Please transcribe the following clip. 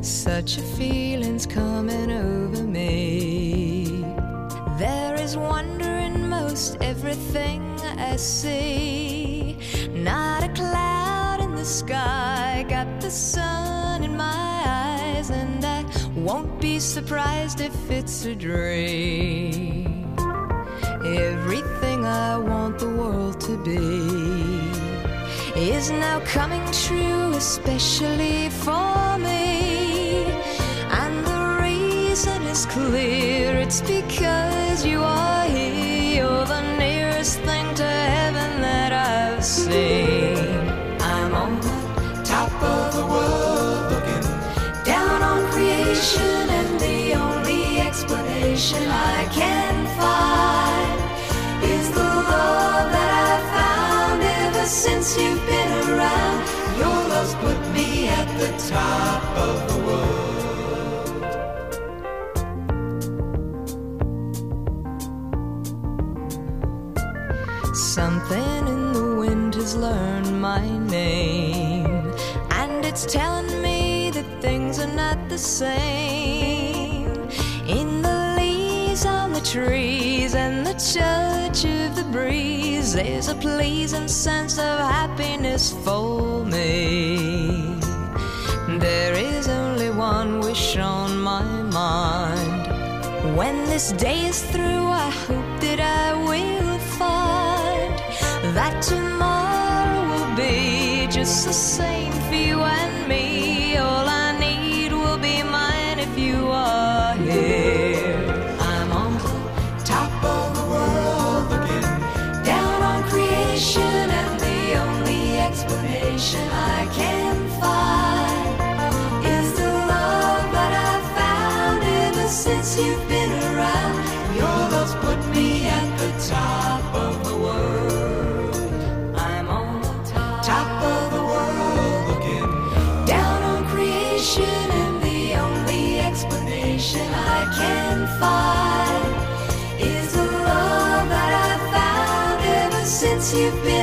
Such a feeling's coming over me. There is wonder in most everything I see. Not a cloud in the sky, got the sun in my eyes, and I won't be surprised if it's a dream. Everything I want the world to be is now coming true, especially for me. And the reason is clear, it's because you are here. You're the nearest thing to heaven that I've seen. I'm on the top of the world, looking down on creation, and the only explanation I can find is the love that I've found ever since you've been around. Your love's put me at the top of the world. Something in the wind has learned my name, and it's telling me that things are not the same. In the leaves on the trees and the touch of the breeze, there's a pleasing sense of happiness for me. There is only one wish on my mind. When this day is through, I hope that I will find that tomorrow will be just the same for you and me. All I need will be mine if you are here. I'm on the top of the world, looking down on creation, and the only explanation I can find is the love that I've found ever since you've been around. Your love's put me at the top of the world. I'm on the top of the world, looking down on creation, and the only explanation I can find is the love that I've found ever since you've been